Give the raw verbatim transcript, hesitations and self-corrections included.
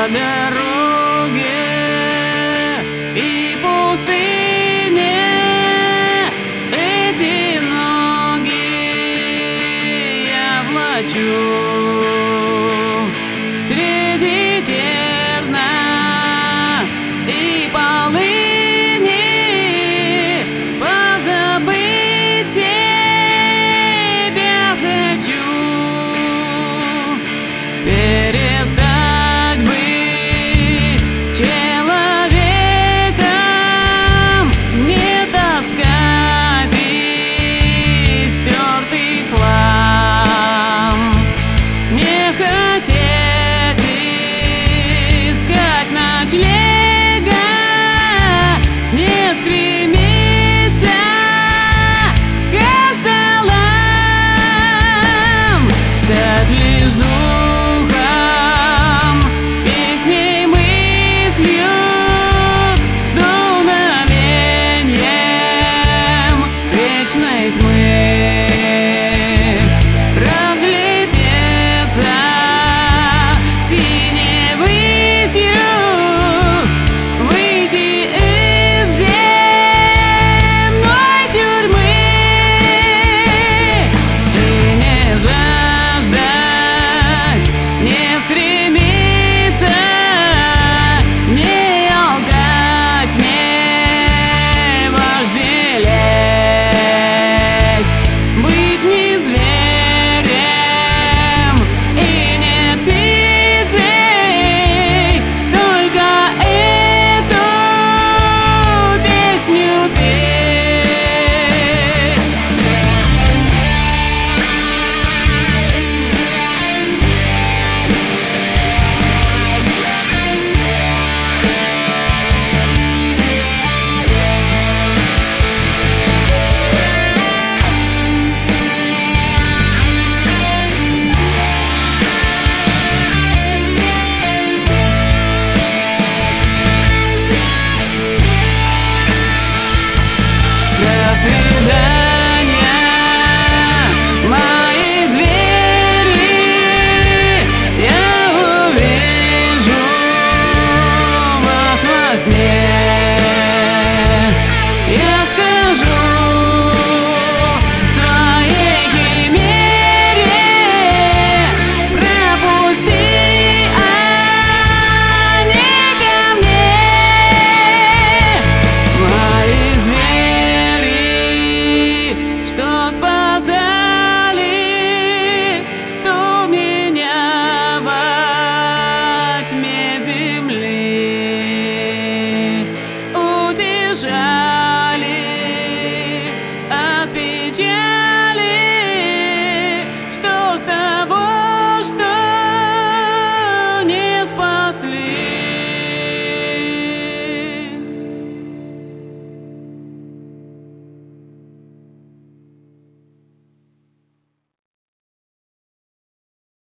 по дороге и пустыне эти ноги я влачу среди терна и полыни. Позабыть себя хочу, перестать быть человеком, не таскать истертый хлам, не хотеть искать ночлега, не стремиться к столам, стать лишь духом, песней, мыслью, дуновением вечной тьмы.